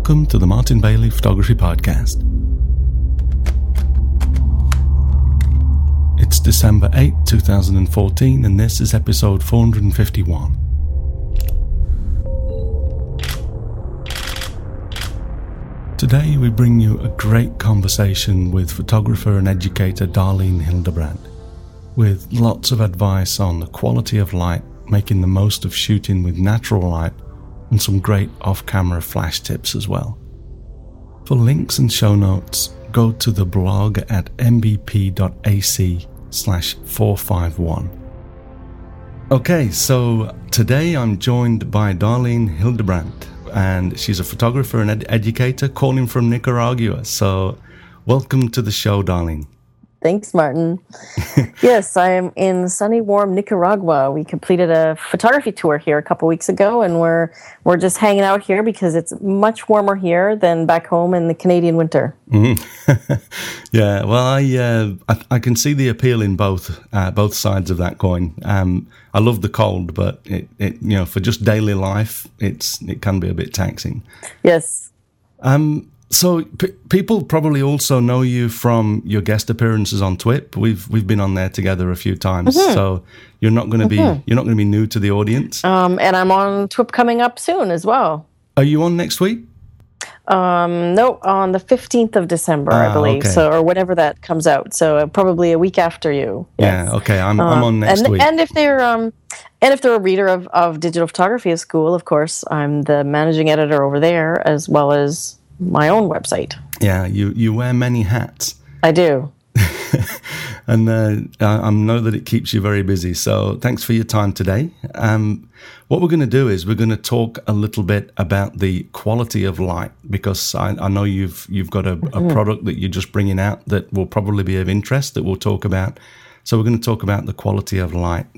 Welcome to the Martin Bailey Photography Podcast. It's December 8, 2014, and this is episode 451. Today we bring you a great conversation with photographer and educator Darlene Hildebrandt, with lots of advice on the quality of light, making the most of shooting with natural light, and some great off-camera flash tips as well. For links and show notes, go to the blog at mbp.ac/451. Okay, so today I'm joined by Darlene Hildebrandt, and she's a photographer and educator calling from Nicaragua. So welcome to the show, Darlene. Thanks, Martin. Yes, I am in sunny, warm Nicaragua. We completed a photography tour here a couple weeks ago, and we're just hanging out here because it's much warmer here than back home in the Canadian winter. Mm-hmm. Yeah, well, I can see the appeal in both sides of that coin. I love the cold, but it for just daily life, it can be a bit taxing. Yes. So people probably also know you from your guest appearances on TWIP. We've been on there together a few times, so you're not going to be new to the audience. And I'm on TWIP coming up soon as well. Are you on next week? No, on the 15th of December, I believe. Okay. So, or whenever that comes out. So probably a week after you. Yes. Yeah. Okay. I'm on next week. And if they're a reader of digital photography at school, of course, I'm the managing editor over there as well as my own website. Yeah, you wear many hats. I do. And I know that it keeps you very busy. So thanks for your time today. What we're going to do is we're going to talk a little bit about the quality of light, because I know you've got a product that you're just bringing out that will probably be of interest that we'll talk about. So we're going to talk about the quality of light.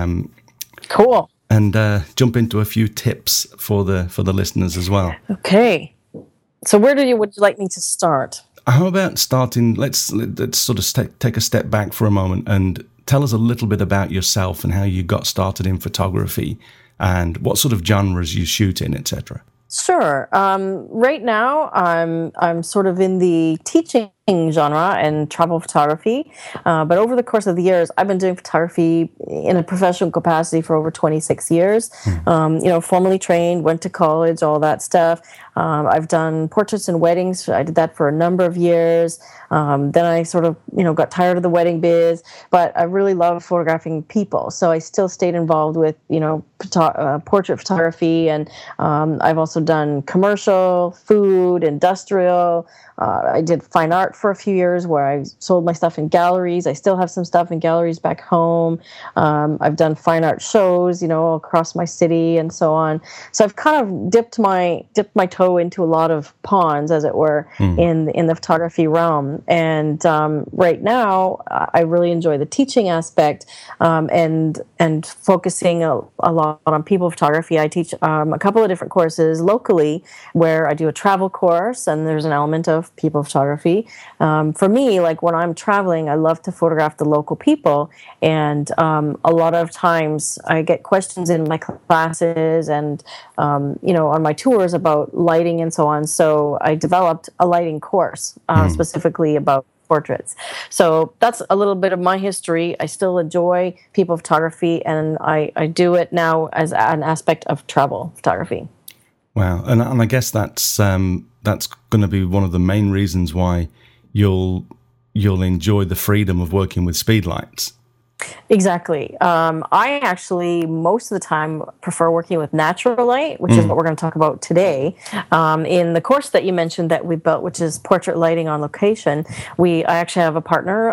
Cool. And jump into a few tips for the listeners as well. Okay. So would you like me to start? How about starting, let's sort of take a step back for a moment and tell us a little bit about yourself and how you got started in photography and what sort of genres you shoot in, etc. Sure. Right now, I'm sort of in the teaching genre and travel photography. But over the course of the years, I've been doing photography in a professional capacity for over 26 years. Formally trained, went to college, all that stuff. I've done portraits and weddings. I did that for a number of years. Then I sort of, got tired of the wedding biz, but I really love photographing people. So I still stayed involved with, portrait photography. And I've also done commercial, food, industrial. I did fine art for a few years where I sold my stuff in galleries. I still have some stuff in galleries back home. I've done fine art shows, across my city and so on. So I've kind of dipped my toe into a lot of ponds, as it were, in the photography realm. And right now, I really enjoy the teaching aspect and focusing a lot on people photography. I teach a couple of different courses locally where I do a travel course, and there's an element of people photography. For me, like when I'm traveling, I love to photograph the local people. And a lot of times I get questions in my classes and, on my tours about lighting and so on. So I developed a lighting course specifically about portraits. So that's a little bit of my history. I still enjoy people photography, and I do it now as an aspect of travel photography. Wow. And I guess that's going to be one of the main reasons why you'll enjoy the freedom of working with speed lights. Exactly. I actually, most of the time, prefer working with natural light, which is what we're going to talk about today. In the course that you mentioned that we built, which is portrait lighting on location, I actually have a partner,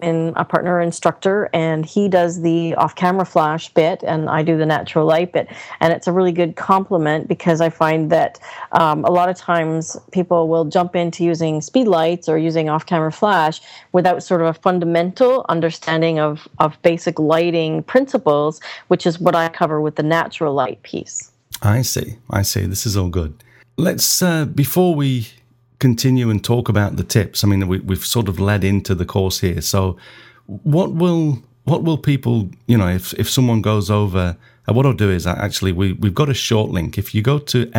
a partner instructor, and he does the off-camera flash bit, and I do the natural light bit. And it's a really good complement because I find that a lot of times people will jump into using speed lights or using off-camera flash without sort of a fundamental understanding of basic lighting principles, which is what I cover with the natural light piece. I see. This is all good. Let's, before we continue and talk about the tips, I mean, we've sort of led into the course here. So what will what will people, if someone goes over, what I'll do is we've got a short link. If you go to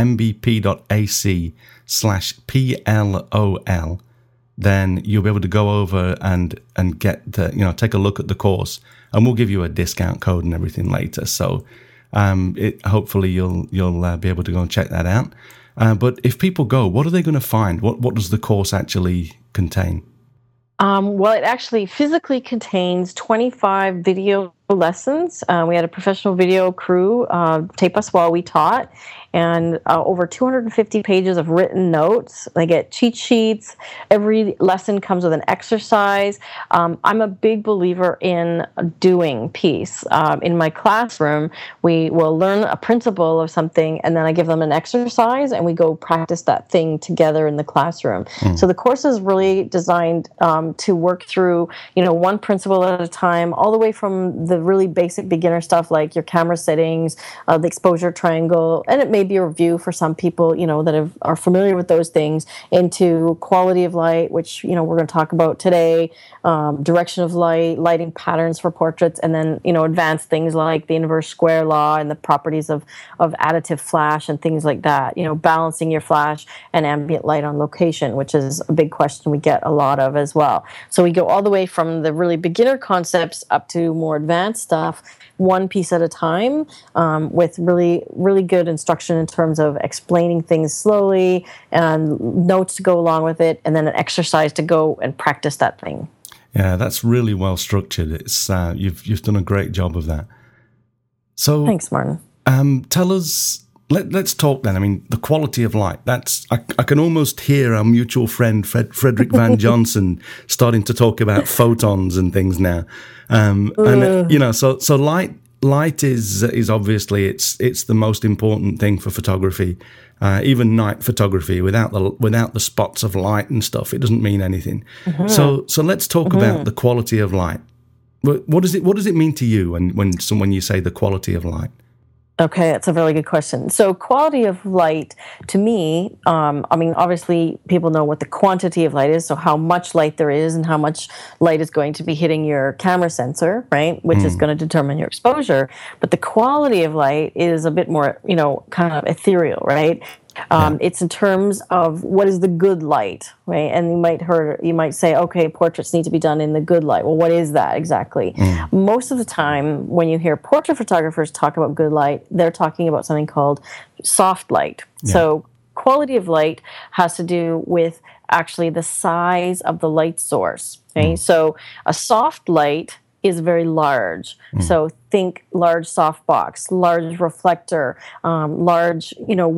mbp.ac/PLOL, then you'll be able to go over and get take a look at the course, and we'll give you a discount code and everything later. So hopefully you'll be able to go and check that out. But if people go, what are they going to find? What does the course actually contain? Well, it actually physically contains 25 video lessons. We had a professional video crew tape us while we taught, and over 250 pages of written notes. They get cheat sheets. Every lesson comes with an exercise. I'm a big believer in a doing piece. In my classroom, we will learn a principle of something, and then I give them an exercise, and we go practice that thing together in the classroom. So the course is really designed to work through, one principle at a time, all the way from the really basic beginner stuff like your camera settings, the exposure triangle, and it may be a review for some people, that are familiar with those things, into quality of light, which, we're going to talk about today, direction of light, lighting patterns for portraits, and then, advanced things like the inverse square law and the properties of additive flash and things like that, balancing your flash and ambient light on location, which is a big question we get a lot of as well. So we go all the way from the really beginner concepts up to more advanced stuff, one piece at a time, with really, really good instruction in terms of explaining things slowly and notes to go along with it, and then an exercise to go and practice that thing. Yeah, that's really well structured. It's you've done a great job of that. So thanks, Martin. Tell us. Let's talk then. I mean, the quality of light. I can almost hear our mutual friend Frederick Van Johnson starting to talk about photons and things now. So light is obviously it's the most important thing for photography. Even night photography, without the spots of light and stuff, it doesn't mean anything. So let's talk about the quality of light. What does it mean to you when you say the quality of light? Okay, that's a really good question. So quality of light, to me, obviously people know what the quantity of light is, so how much light there is and how much light is going to be hitting your camera sensor, right, which is going to determine your exposure. But the quality of light is a bit more, kind of ethereal, right? It's in terms of what is the good light, right? And you might say, okay, portraits need to be done in the good light. Well, what is that exactly? Most of the time, when you hear portrait photographers talk about good light, they're talking about something called soft light. Yeah. So quality of light has to do with actually the size of the light source. Okay? So a soft light is very large. So think large softbox, large reflector, large,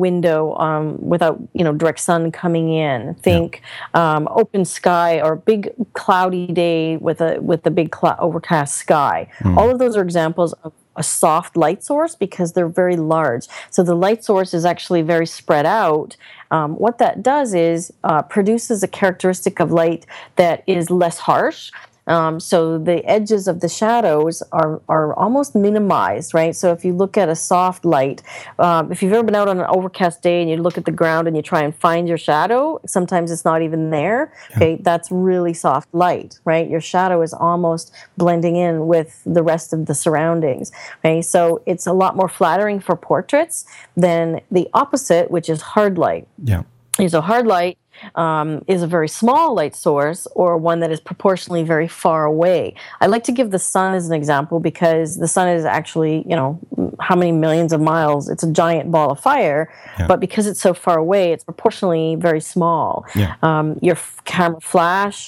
window without, direct sun coming in. Think open sky or big cloudy day with a big overcast sky. All of those are examples of a soft light source because they're very large. So the light source is actually very spread out. What that does is produces a characteristic of light that is less harsh. So the edges of the shadows are almost minimized, right? So if you look at a soft light, if you've ever been out on an overcast day and you look at the ground and you try and find your shadow, sometimes it's not even there. Okay, that's really soft light, right? Your shadow is almost blending in with the rest of the surroundings. Okay, so it's a lot more flattering for portraits than the opposite, which is hard light. Yeah. So hard light is a very small light source or one that is proportionally very far away. I like to give the sun as an example because the sun is actually, how many millions of miles? It's a giant ball of fire, but because it's so far away, it's proportionally very small. Yeah. Your camera flash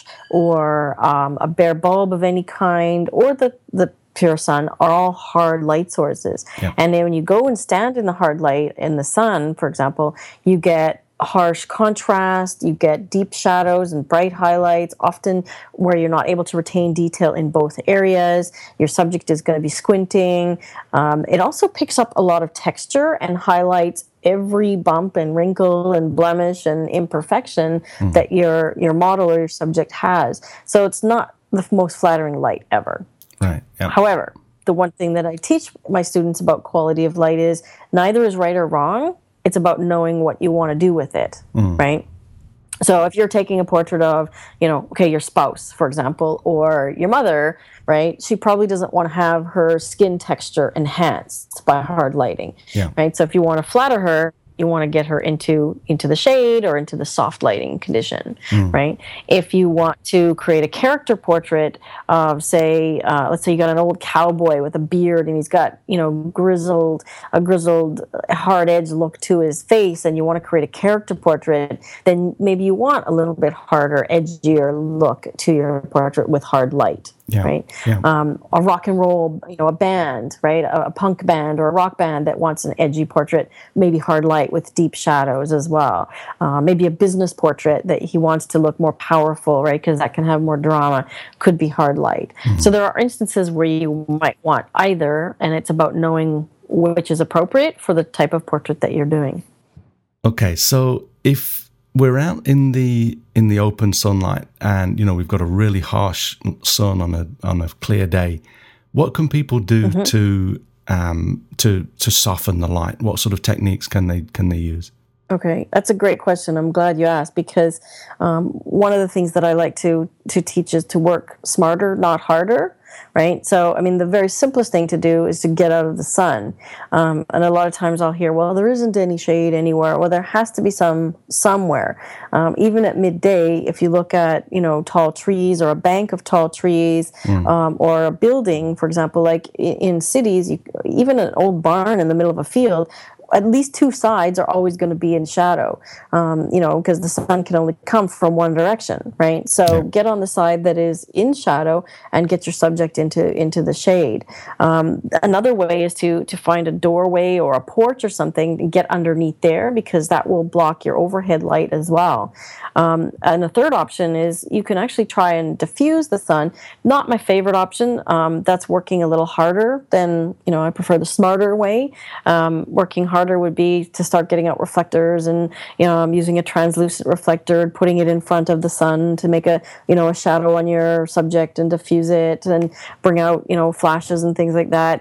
or a bare bulb of any kind or the pure sun are all hard light sources. Yeah. And then when you go and stand in the hard light in the sun, for example, you get harsh contrast, you get deep shadows and bright highlights, often where you're not able to retain detail in both areas. Your subject is going to be squinting. It also picks up a lot of texture and highlights every bump and wrinkle and blemish and imperfection that your model or your subject has. So it's not the most flattering light ever. Right. Yep. However, the one thing that I teach my students about quality of light is neither is right or wrong. It's about knowing what you want to do with it, right? So if you're taking a portrait of, okay, your spouse, for example, or your mother, right? She probably doesn't want to have her skin texture enhanced by hard lighting, Yeah. right? So if you want to flatter her, you want to get her into the shade or into the soft lighting condition, right? If you want to create a character portrait of, say, let's say you got an old cowboy with a beard and he's got a grizzled hard edge look to his face, and you want to create a character portrait, then maybe you want a little bit harder, edgier look to your portrait with hard light. Yeah. Right. Yeah. A rock and roll, a band, right? A punk band or a rock band that wants an edgy portrait, maybe hard light with deep shadows as well. Maybe a business portrait that he wants to look more powerful, right? Because that can have more drama, could be hard light. So there are instances where you might want either, and it's about knowing which is appropriate for the type of portrait that you're doing. Okay, so if we're out in the open sunlight and we've got a really harsh sun on a clear day, what can people do to soften the light? What sort of techniques can they use? Okay, that's a great question. I'm glad you asked, because one of the things that I like to teach is to work smarter, not harder, right? So, I mean, the very simplest thing to do is to get out of the sun. And a lot of times I'll hear, well, there isn't any shade anywhere. Well, there has to be some somewhere. Even at midday, if you look at, tall trees or a bank of tall trees, or a building, for example, like in cities, even an old barn in the middle of a field, at least two sides are always going to be in shadow, because the sun can only come from one direction, right? So get on the side that is in shadow and get your subject into the shade. Another way is to find a doorway or a porch or something and get underneath there, because that will block your overhead light as well. And the third option is you can actually try and diffuse the sun. Not my favorite option. That's working a little harder than, I prefer the smarter way. Working harder would be to start getting out reflectors and using a translucent reflector and putting it in front of the sun to make a shadow on your subject and diffuse it and bring out flashes and things like that.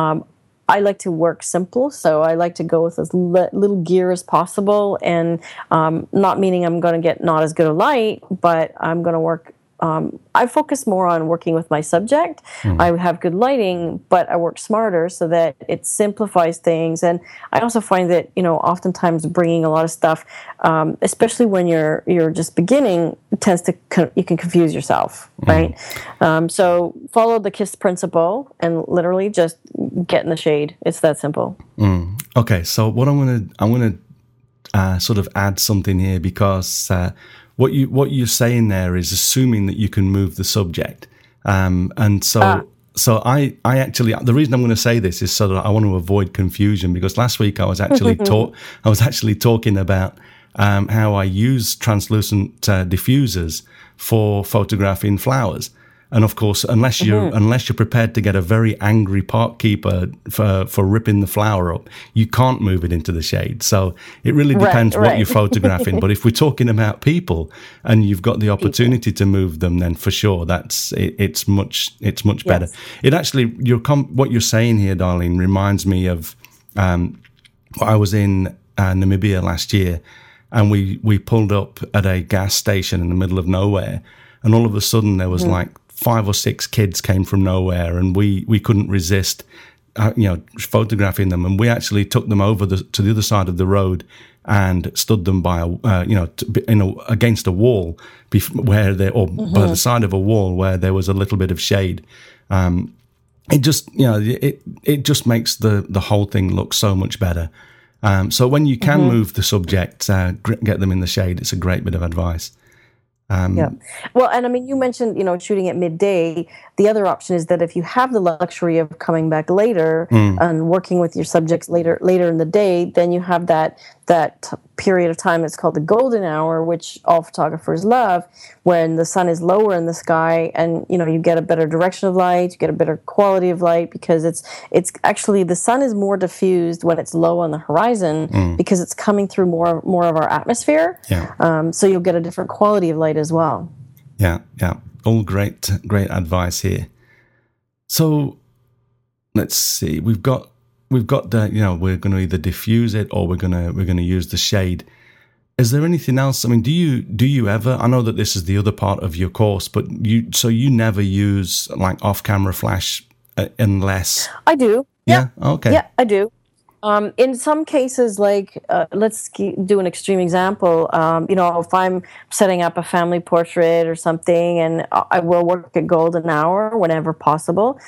I like to work simple, so I like to go with as little gear as possible, and not meaning I'm going to get not as good a light, but I'm going to work. I focus more on working with my subject. I have good lighting, but I work smarter so that it simplifies things. And I also find that oftentimes bringing a lot of stuff, especially when you're just beginning, it tends to you can confuse yourself, right? So follow the KISS principle and literally just get in the shade. It's that simple. Okay, so what I'm gonna sort of add something here, because what you're saying there is assuming that you can move the subject, and so I actually, the reason I'm going to say this is so that I want to avoid confusion, because last week I was actually talking about how I use translucent diffusers for photographing flowers. And of course, unless you're prepared to get a very angry park keeper for ripping the flower up, you can't move it into the shade. So it really depends what you're photographing. But if we're talking about people and you've got the opportunity to move them, then for sure it's much better. It actually, what you're saying here, Darlene, reminds me of I was in Namibia last year, and we pulled up at a gas station in the middle of nowhere, and all of a sudden there was like 5 or 6 kids came from nowhere, and we couldn't resist, photographing them. And we actually took them over to the other side of the road and stood them by against a wall by the side of a wall where there was a little bit of shade. It just it just makes the whole thing look so much better. So when you can move the subject, get them in the shade. It's a great bit of advice. Well, and I mean, you mentioned, shooting at midday. The other option is that if you have the luxury of coming back later and working with your subjects later in the day, then you have that period of time. It's called the golden hour, which all photographers love, when the sun is lower in the sky, and you get a better direction of light, you get a better quality of light, because it's actually, the sun is more diffused when it's low on the horizon, because it's coming through more of our atmosphere. So you'll get a different quality of light as well. Yeah. All great advice here. So let's see. We've got the, we're going to either diffuse it or we're going to use the shade. Is there anything else? I mean, do you ever? I know that this is the other part of your course, but you never use like off-camera flash unless I do. yeah. Okay. Yeah, I do. In some cases, like do an extreme example. If I'm setting up a family portrait or something, and I will work at golden hour whenever possible.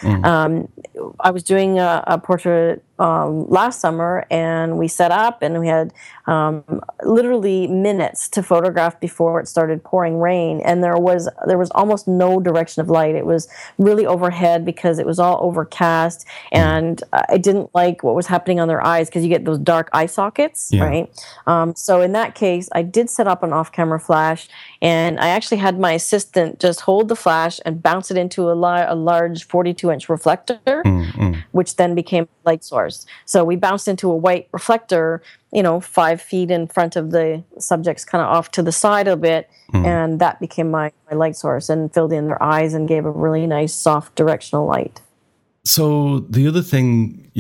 I was doing a portrait last summer, and we set up, and we had literally minutes to photograph before it started pouring rain, and there was almost no direction of light. It was really overhead because it was all overcast, and I didn't like what was happening on their eyes because you get those dark eye sockets, right? So in that case, I did set up an off-camera flash, and I actually had my assistant just hold the flash and bounce it into a large 42-inch reflector, which then became light source. So we bounced into a white reflector, 5 feet in front of the subjects, kind of off to the side a bit, and that became my light source and filled in their eyes and gave a really nice, soft, directional light. So the other thing,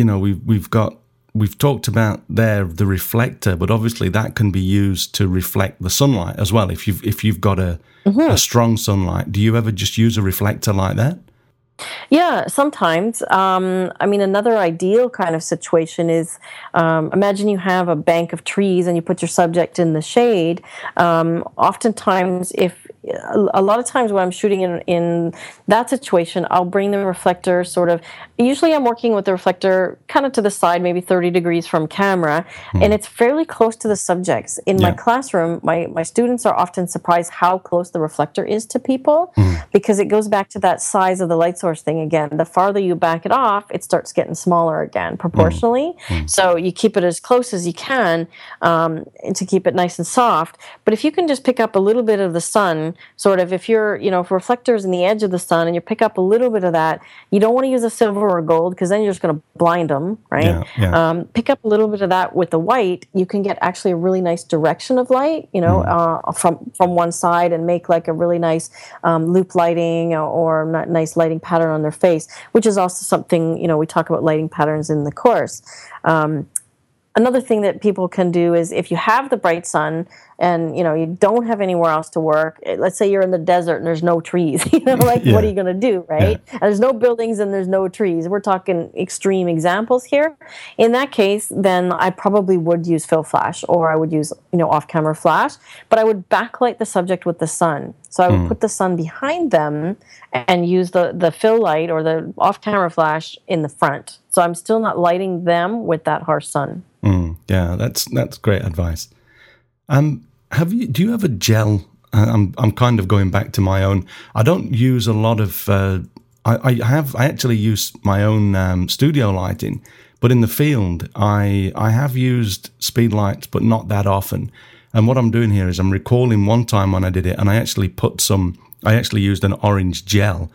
we've talked about there the reflector, but obviously that can be used to reflect the sunlight as well. If you've got a strong sunlight, do you ever just use a reflector like that? Yeah, sometimes. Another ideal kind of situation is, imagine you have a bank of trees and you put your subject in the shade. Oftentimes, a lot of times when I'm shooting in that situation, I'll bring the reflector usually I'm working with the reflector kind of to the side, maybe 30 degrees from camera, and it's fairly close to the subjects. In my classroom, my students are often surprised how close the reflector is to people, because it goes back to that size of the light source thing again. The farther you back it off, it starts getting smaller again, proportionally. So you keep it as close as you can to keep it nice and soft. But if you can just pick up a little bit of the sun, if if reflectors in the edge of the sun and you pick up a little bit of that, you don't want to use a silver or gold because then you're just going to blind them, right? Pick up a little bit of that with the white, you can get actually a really nice direction of light, from one side, and make like a really nice loop lighting or nice lighting pattern on their face, which is also something, we talk about lighting patterns in the course. Another thing that people can do is if you have the bright sun and, you don't have anywhere else to work, let's say you're in the desert and there's no trees, what are you going to do, right? And there's no buildings and there's no trees. We're talking extreme examples here. In that case, then I probably would use fill flash, or I would use, off-camera flash, but I would backlight the subject with the sun. So I would put the sun behind them and use the fill light or the off-camera flash in the front. So I'm still not lighting them with that harsh sun. Yeah, that's great advice. Do you have a gel? I'm kind of going back to my own. I don't use a lot of. I actually use my own studio lighting, but in the field, I have used speed lights, but not that often. And what I'm doing here is I'm recalling one time when I did it, and I actually used an orange gel,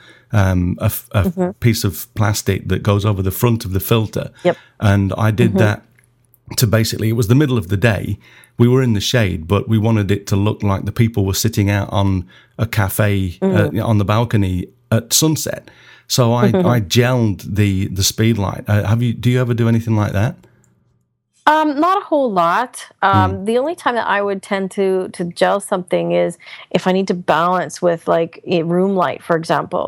a piece of plastic that goes over the front of the filter. Yep. And I did that to basically, it was the middle of the day. We were in the shade, but we wanted it to look like the people were sitting out on a cafe on the balcony at sunset. So I gelled the speed light. Do you ever do anything like that? Not a whole lot. The only time that I would tend to gel something is if I need to balance with like a room light, for example.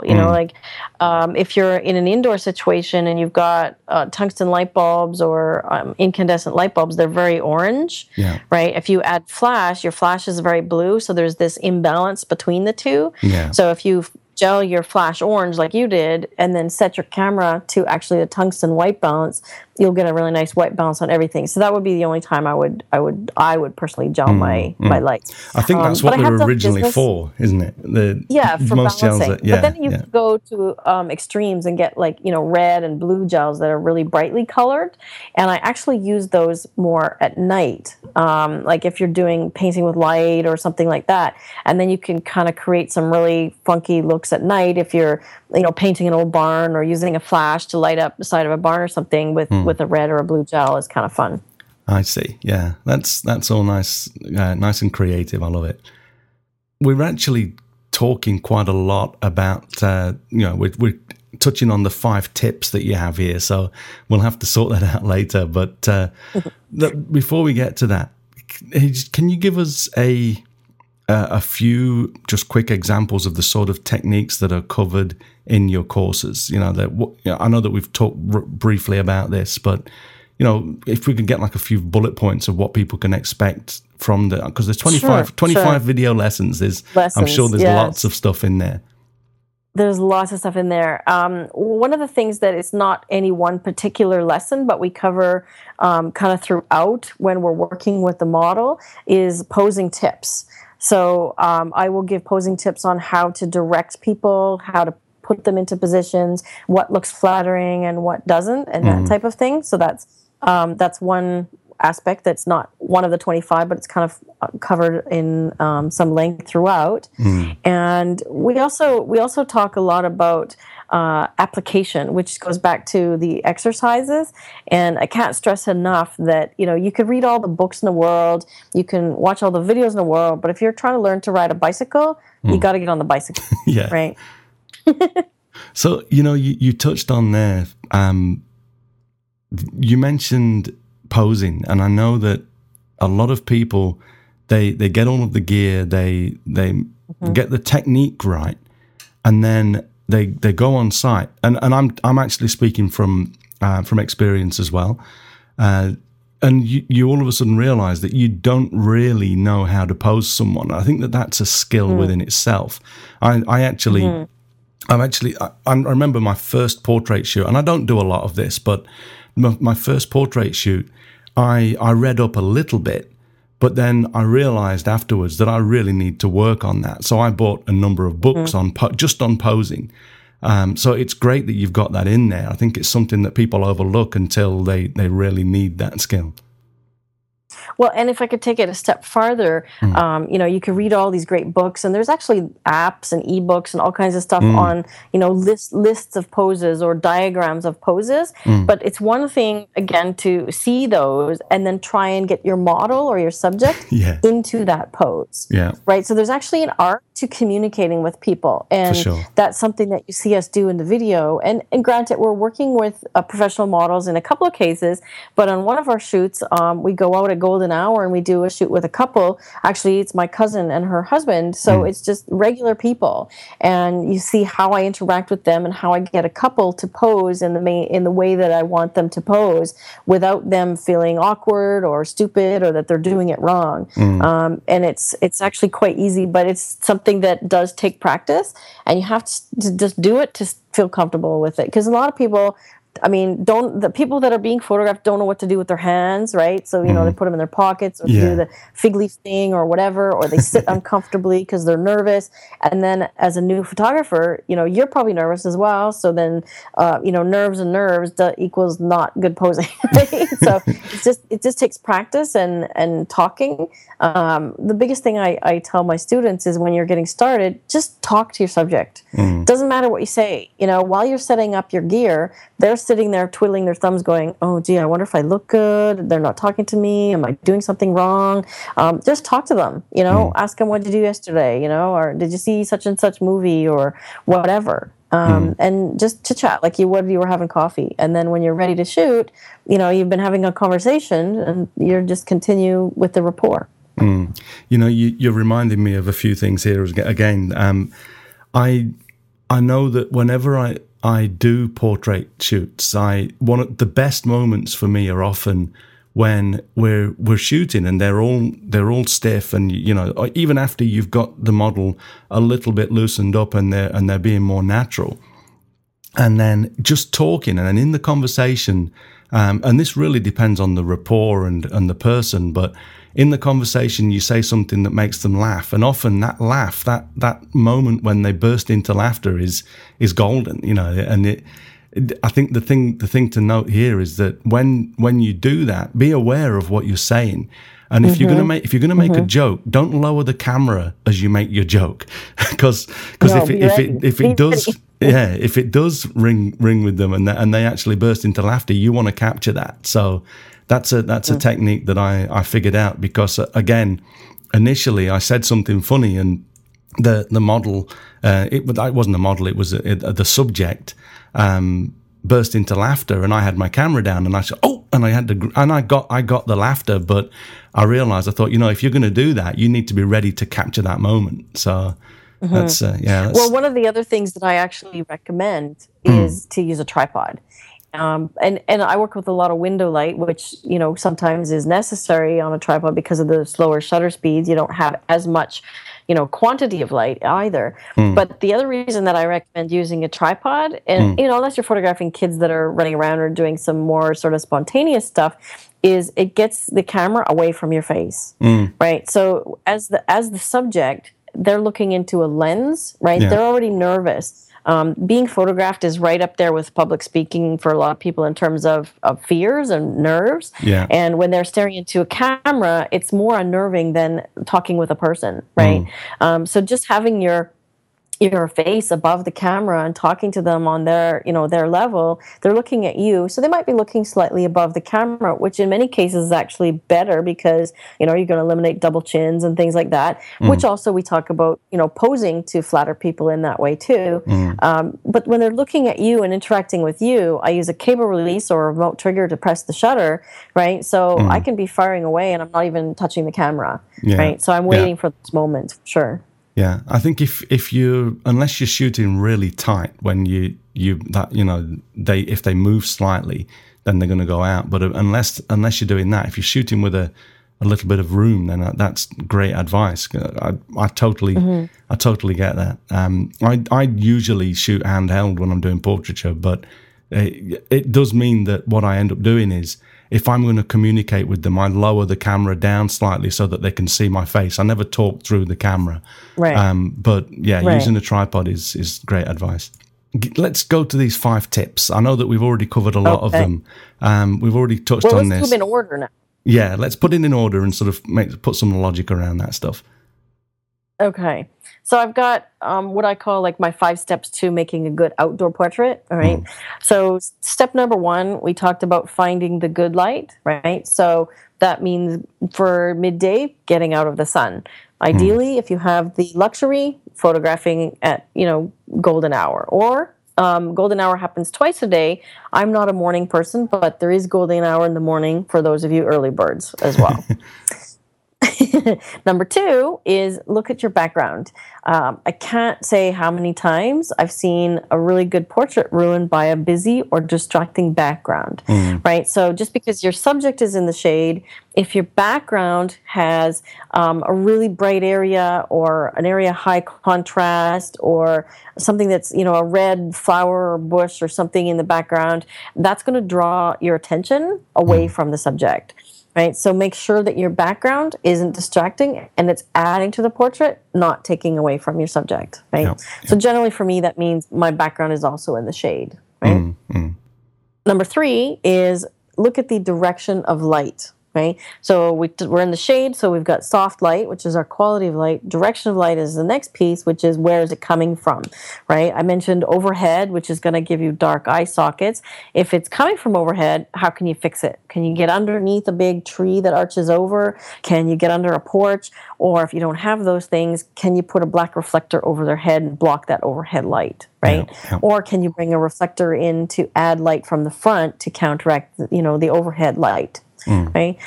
If you're in an indoor situation and you've got tungsten light bulbs or incandescent light bulbs, they're very orange, right? If you add flash, your flash is very blue, so there's this imbalance between the two. Yeah. So if you gel your flash orange like you did and then set your camera to actually the tungsten white balance, you'll get a really nice white balance on everything. So that would be the only time I would personally gel my lights. I think that's what they're originally for, isn't it? For most balancing. But then you can go to extremes and get like, red and blue gels that are really brightly colored. And I actually use those more at night. Like if you're doing painting with light or something like that. And then you can kind of create some really funky looks at night if you're, painting an old barn or using a flash to light up the side of a barn or something with a red or a blue gel is kind of fun. I see. Yeah, that's all nice, nice and creative. I love it. We're actually talking quite a lot about, we're touching on the 5 tips that you have here, so we'll have to sort that out later. But before we get to that, can you give us a few just quick examples of the sort of techniques that are covered in your courses? I know that we've talked briefly about this, but if we could get like a few bullet points of what people can expect from because there's 25 video lessons. I'm sure there's lots of stuff in there. There's lots of stuff in there. One of the things that it's not any one particular lesson, but we cover kind of throughout when we're working with the model is posing tips. So I will give posing tips on how to direct people, how to put them into positions, what looks flattering and what doesn't, and that type of thing. So that's one aspect that's not one of the 25, but it's kind of covered in some length throughout. And we also talk a lot about application, which goes back to the exercises. And I can't stress enough that you could read all the books in the world, you can watch all the videos in the world, but if you're trying to learn to ride a bicycle, you got to get on the bicycle. Yeah. Right. So you touched on there. You mentioned posing, and I know that a lot of people they get all of the gear, they get the technique right, and then they go on site. And I'm actually speaking from experience as well. And you all of a sudden realize that you don't really know how to pose someone. I think that's a skill within itself. I remember my first portrait shoot, and I don't do a lot of this, but my first portrait shoot, I read up a little bit, but then I realized afterwards that I really need to work on that. So I bought a number of books just on posing. So it's great that you've got that in there. I think it's something that people overlook until they really need that skill. Well, and if I could take it a step farther, you can read all these great books, and there's actually apps and ebooks and all kinds of stuff on, lists of poses or diagrams of poses. But it's one thing, again, to see those and then try and get your model or your subject into that pose. Yeah. Right. So there's actually an art to communicating with people. And that's something that you see us do in the video. And granted, we're working with professional models in a couple of cases, but on one of our shoots, we go out at golden hour and we do a shoot with a couple. Actually, it's my cousin and her husband. So it's just regular people. And you see how I interact with them and how I get a couple to pose in the way that I want them to pose without them feeling awkward or stupid or that they're doing it wrong. And it's actually quite easy, but it's something that does take practice, and you have to just do it to feel comfortable with it. Because a lot of people, the people that are being photographed don't know what to do with their hands, right? So, they put them in their pockets or do the fig leaf thing or whatever, or they sit uncomfortably because they're nervous. And then as a new photographer, you're probably nervous as well. So then, nerves and nerves equals not good posing, right? So it just takes practice and talking. The biggest thing I tell my students is when you're getting started, just talk to your subject. Doesn't matter what you say. While you're setting up your gear, they're sitting there twiddling their thumbs going, oh, gee, I wonder if I look good. They're not talking to me. Am I doing something wrong? Just talk to them, ask them, what did you do yesterday? Or did you see such and such movie or whatever? And just to chat like you would if you were having coffee. And then when you're ready to shoot, you've been having a conversation and you're just continue with the rapport. You're reminding me of a few things here again. I know that whenever I do portrait shoots, the best moments for me are often when we're shooting and they're all stiff, and even after you've got the model a little bit loosened up and they're being more natural, and then just talking and then in the conversation, and this really depends on the rapport and the person, but in the conversation, you say something that makes them laugh, and often that laugh, that moment when they burst into laughter is golden, And I think the thing to note here is that when you do that, be aware of what you're saying, and if you're gonna make a joke, don't lower the camera as you make your joke, because if it does ring with them and they actually burst into laughter, you want to capture that. So that's a technique that I figured out, because again, initially I said something funny and the model, it wasn't a model, it was the subject, burst into laughter, and I had my camera down and I said, oh, and I got the laughter, but I realized, I thought, if you're going to do that, you need to be ready to capture that moment. So that's Well, one of the other things that I actually recommend is to use a tripod. And I work with a lot of window light, which, sometimes is necessary on a tripod because of the slower shutter speeds. You don't have as much, quantity of light either. But the other reason that I recommend using a tripod, and, unless you're photographing kids that are running around or doing some more sort of spontaneous stuff, is it gets the camera away from your face, right? So as the subject, they're looking into a lens, right? Yeah. They're already nervous. Being photographed is right up there with public speaking for a lot of people in terms of fears and nerves. Yeah. And when they're staring into a camera, it's more unnerving than talking with a person, right? So just having your face above the camera and talking to them on their level, they're looking at you. So they might be looking slightly above the camera, which in many cases is actually better because, you're going to eliminate double chins and things like that, which also we talk about, posing to flatter people in that way too. But when they're looking at you and interacting with you, I use a cable release or a remote trigger to press the shutter, right? So I can be firing away and I'm not even touching the camera, right? So I'm waiting for this moment, for sure. Yeah, I think if you, unless you're shooting really tight, when if they move slightly, then they're going to go out. But unless you're doing that, if you're shooting with a little bit of room, then that's great advice. I totally get that. I usually shoot handheld when I'm doing portraiture, but it does mean that what I end up doing is, if I'm going to communicate with them, I lower the camera down slightly so that they can see my face. I never talk through the camera. Right. But yeah, right. Using a tripod is great advice. Let's go to these 5 tips. I know that we've already covered a lot of them. We've already touched on this. Let's do them in order now. Yeah, let's put it in order and sort of put some logic around that stuff. Okay. So I've got what I call like my 5 steps to making a good outdoor portrait. All right. So step number 1, we talked about finding the good light, right? So that means for midday, getting out of the sun. Ideally, if you have the luxury, photographing at, golden hour, or golden hour happens twice a day. I'm not a morning person, but there is golden hour in the morning for those of you early birds as well. Number 2 is look at your background. I can't say how many times I've seen a really good portrait ruined by a busy or distracting background, right? So just because your subject is in the shade, if your background has a really bright area or an area high contrast or something that's, a red flower or bush or something in the background, that's going to draw your attention away from the subject. Right, so make sure that your background isn't distracting and it's adding to the portrait, not taking away from your subject. Right. Yeah. So generally, for me, that means my background is also in the shade. Right. Number 3 is look at the direction of light. Right, so we're in the shade, so we've got soft light, which is our quality of light. Direction of light is the next piece, which is where is it coming from, right? I mentioned overhead, which is going to give you dark eye sockets. If it's coming from overhead, how can you fix it? Can you get underneath a big tree that arches over? Can you get under a porch? Or if you don't have those things, can you put a black reflector over their head and block that overhead light? Right? Yeah. Or can you bring a reflector in to add light from the front to counteract, the overhead light? Right?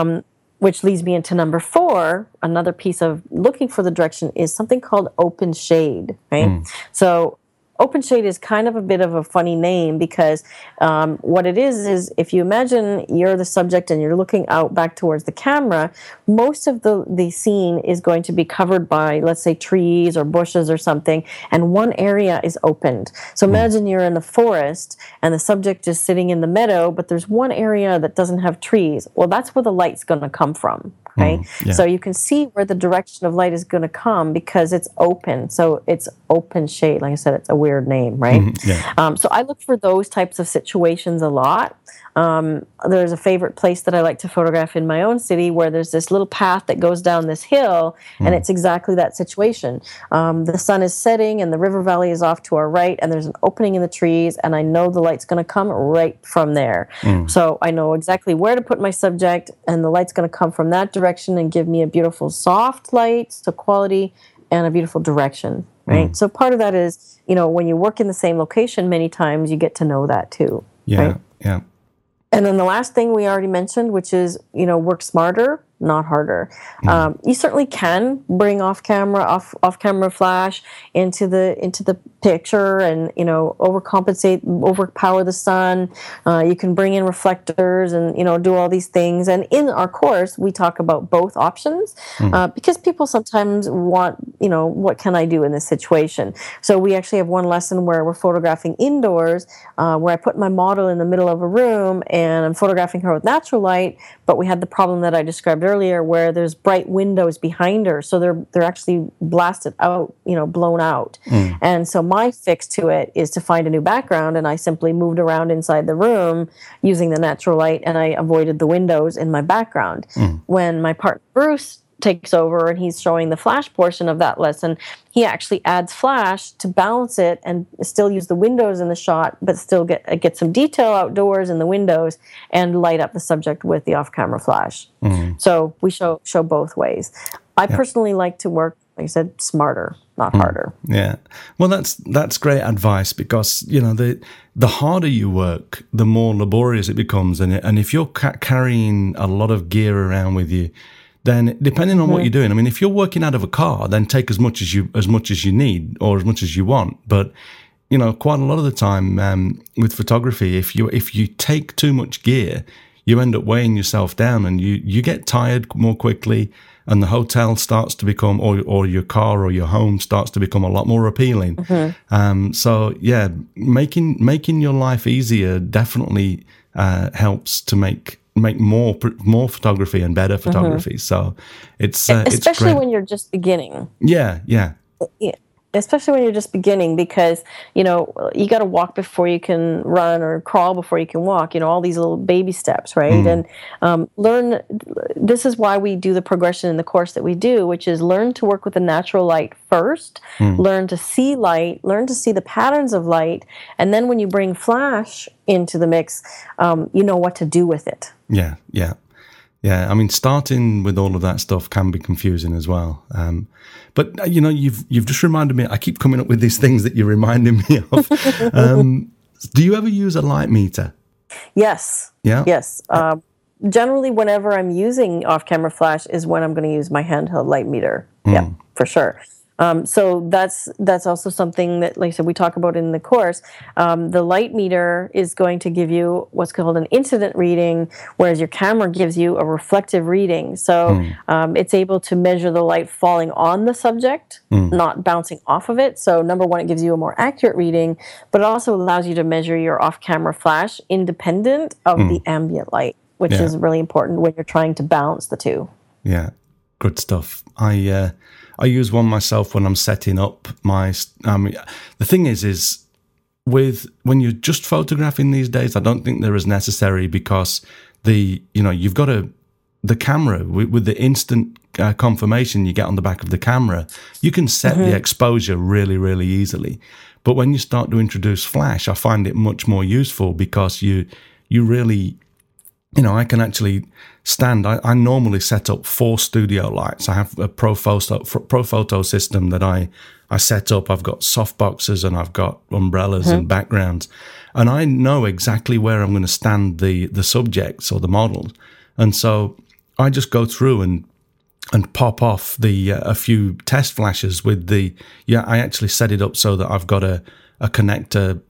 Which leads me into number 4. Another piece of looking for the direction is something called open shade, right? So open shade is kind of a bit of a funny name because what it is if you imagine you're the subject and you're looking out back towards the camera, most of the scene is going to be covered by, let's say, trees or bushes or something, and one area is opened. So imagine you're in the forest and the subject is sitting in the meadow, but there's one area that doesn't have trees. Well, that's where the light's going to come from. Right? Yeah. So you can see where the direction of light is going to come because it's open. So it's open shade. Like I said, it's a weird name, right? Yeah. So I look for those types of situations a lot. There's a favorite place that I like to photograph in my own city where there's this little path that goes down this hill, and it's exactly that situation. The sun is setting and the river valley is off to our right, and there's an opening in the trees, and I know the light's going to come right from there. So I know exactly where to put my subject, and the light's going to come from that direction and give me a beautiful soft light, so quality, and a beautiful direction, right? So part of that is, when you work in the same location many times, you get to know that too. Yeah, right? yeah. And then the last thing we already mentioned, which is, work smarter, not harder. You certainly can bring off camera flash into the picture, and overpower the sun. You can bring in reflectors and do all these things. And in our course, we talk about both options because people sometimes want what can I do in this situation. So we actually have one lesson where we're photographing indoors, where I put my model in the middle of a room and I'm photographing her with natural light. But we had the problem that I described earlier, where there's bright windows behind her, so they're actually blasted out, blown out. And so my fix to it is to find a new background, and I simply moved around inside the room using the natural light, and I avoided the windows in my background. When my partner Bruce takes over and he's showing the flash portion of that lesson, he actually adds flash to balance it and still use the windows in the shot, but still get some detail outdoors in the windows and light up the subject with the off-camera flash. So we show both ways. I personally like to work, like I said, smarter, not harder. Yeah. Well, that's great advice, because the harder you work, the more laborious it becomes, and if you're carrying a lot of gear around with you, then depending on what you're doing, I mean, if you're working out of a car, then take as much as you need or as much as you want. But quite a lot of the time with photography, if you take too much gear, you end up weighing yourself down, and you get tired more quickly, and the hotel starts to become, or your car or your home starts to become a lot more appealing. So yeah, making your life easier definitely helps to make more photography and better photography. So it's especially it's when you're just beginning. Yeah. Especially when you're just beginning, because you got to walk before you can run, or crawl before you can walk. All these little baby steps, right? And learn. This is why we do the progression in the course that we do, which is learn to work with the natural light first, learn to see light, learn to see the patterns of light, and then when you bring flash into the mix, you know what to do with it. Yeah. I mean, starting with all of that stuff can be confusing as well. But you've just reminded me. I keep coming up with these things that you're reminding me of. Do you ever use a light meter? Yes. Yeah. Yes. Generally, whenever I'm using off-camera flash is when I'm going to use my handheld light meter. Yeah, for sure. So that's also something that, like I said, we talk about in the course. The light meter is going to give you what's called an incident reading, whereas your camera gives you a reflective reading. So it's able to measure the light falling on the subject, not bouncing off of it. So number one, it gives you a more accurate reading, but it also allows you to measure your off-camera flash independent of the ambient light, which is really important when you're trying to balance the two. Yeah, good stuff. I use one myself when I'm setting up my. The thing is when you're just photographing these days, I don't think they're as necessary, because you've got the camera with the instant confirmation you get on the back of the camera, you can set the exposure really, really easily. But when you start to introduce flash, I find it much more useful, because you really. I can actually stand. I normally set up 4 studio lights. I have a Pro Photo system that I set up. I've got softboxes and I've got umbrellas and backgrounds, and I know exactly where I'm going to stand the subjects or the models. And so I just go through and pop off a few test flashes with the. Yeah, I actually set it up so that I've got a connector,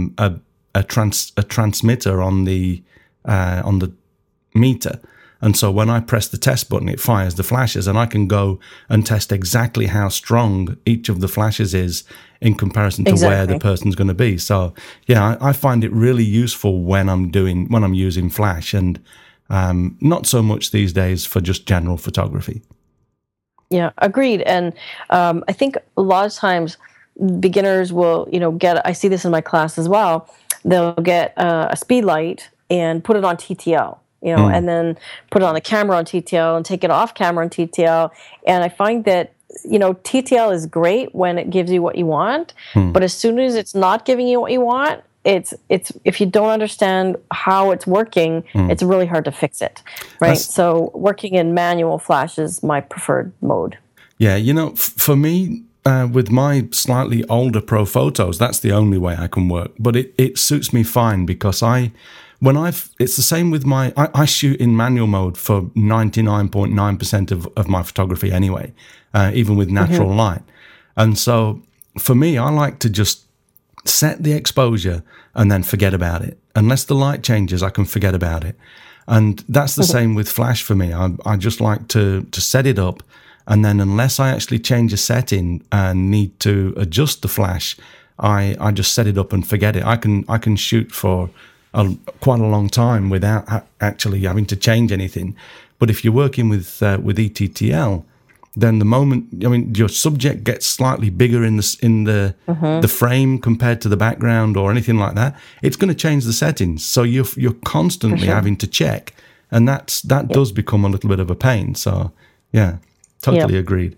a transmitter on the meter, and so when I press the test button, it fires the flashes, and I can go and test exactly how strong each of the flashes is in comparison to where the person's going to be. So yeah, I find it really useful when I'm using flash, and not so much these days for just general photography. Yeah, agreed. And I think a lot of times beginners will get, I see this in my class as well, they'll get a speed light and put it on TTL, and then put it on the camera on TTL and take it off camera on TTL. And I find that, TTL is great when it gives you what you want, but as soon as it's not giving you what you want, it's if you don't understand how it's working, it's really hard to fix it, right? So working in manual flash is my preferred mode. Yeah, for me, with my slightly older Pro Photos, that's the only way I can work. But it suits me fine, because it's the same with I shoot in manual mode for 99.9% of my photography anyway, even with natural light. And so for me, I like to just set the exposure and then forget about it. Unless the light changes, I can forget about it. And that's the same with flash for me. I just like to set it up, and then unless I actually change a setting and need to adjust the flash, I just set it up and forget it. I can shoot for quite a long time without actually having to change anything. But if you're working with ETTL, then the moment, your subject gets slightly bigger in the frame compared to the background or anything like that, it's going to change the settings. So you're constantly having to check, and that does become a little bit of a pain. So yeah, totally agreed.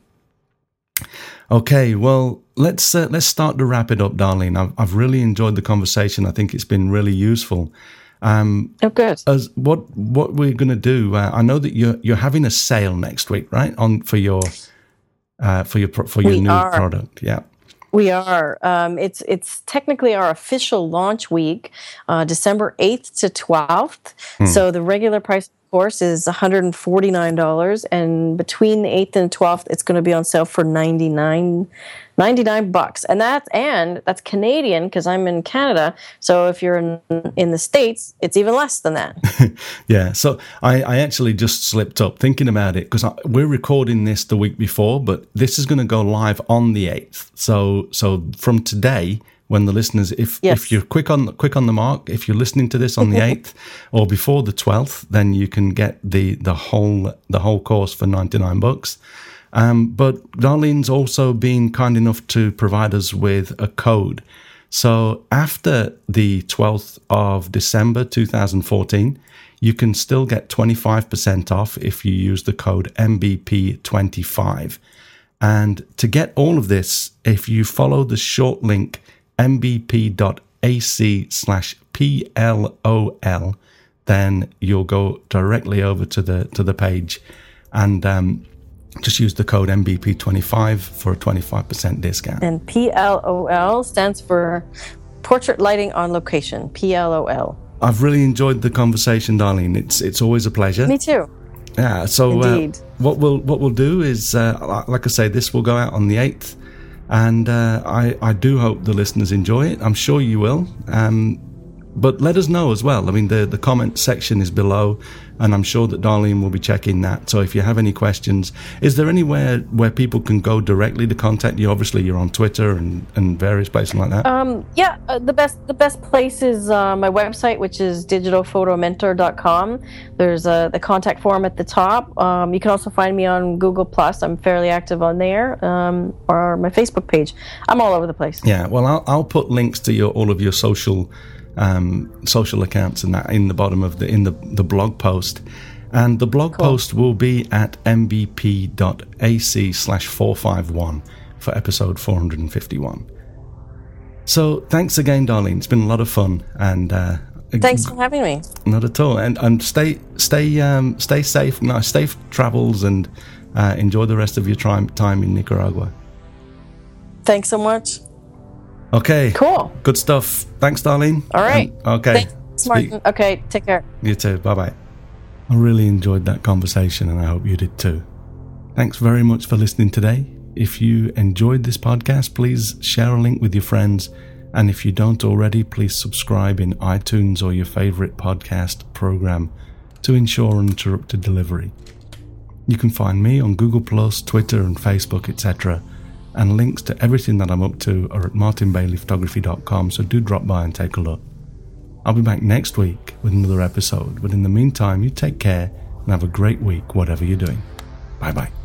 Okay, well, let's start to wrap it up, Darlene. I've really enjoyed the conversation. I think it's been really useful. Good. As what we're going to do, I know that you're having a sale next week, right? For your new product, yeah. We are. It's technically our official launch week, December 8th to 12th. So the regular price, of course, is $149, and between the 8th and 12th, it's going to be on sale for $99, and that's Canadian because I'm in Canada. So if you're in the States, it's even less than that. Yeah. So I actually just slipped up thinking about it because we're recording this the week before, but this is going to go live on the 8th. So from today, when the listeners, if you're quick on the mark, if you're listening to this on the 8th or before the 12th, then you can get the whole course for $99. But Darlene's also been kind enough to provide us with a code. So after the 12th of December 2014, you can still get 25% off if you use the code MBP25. And to get all of this, if you follow the short link mbp.ac/PLOL, then you'll go directly over to the page, and just use the code MBP25 for a 25% discount. And PLOL stands for Portrait Lighting on Location. PLOL. I've really enjoyed the conversation, Darlene. It's always a pleasure. Me too. Yeah. So what we'll do is, like I say, this will go out on the 8th. And I do hope the listeners enjoy it. I'm sure you will. But let us know as well. I mean, the comment section is below, and I'm sure that Darlene will be checking that. So if you have any questions, is there anywhere where people can go directly to contact you? Obviously, you're on Twitter and various places like that. The best place is my website, which is digitalphotomentor.com. There's the contact form at the top. You can also find me on Google+. I'm fairly active on there, or my Facebook page. I'm all over the place. Yeah, well, I'll put links to all of your social accounts and that in the bottom of the blog post, and the blog post will be at mbp.ac/451 for episode 451. So thanks again, Darlene. It's been a lot of fun, and thanks for having me. Not at all. And stay safe, safe travels, and enjoy the rest of your time in Nicaragua. Thanks so much. Okay. Cool. Good stuff. Thanks, Darlene. All right. Okay. Thanks, Martin. Okay, take care. You too. Bye-bye. I really enjoyed that conversation, and I hope you did too. Thanks very much for listening today. If you enjoyed this podcast, please share a link with your friends. And if you don't already, please subscribe in iTunes or your favorite podcast program to ensure uninterrupted delivery. You can find me on Google+, Twitter and Facebook, etc., and links to everything that I'm up to are at martinbaileyphotography.com, so do drop by and take a look. I'll be back next week with another episode, but in the meantime, you take care and have a great week, whatever you're doing. Bye-bye.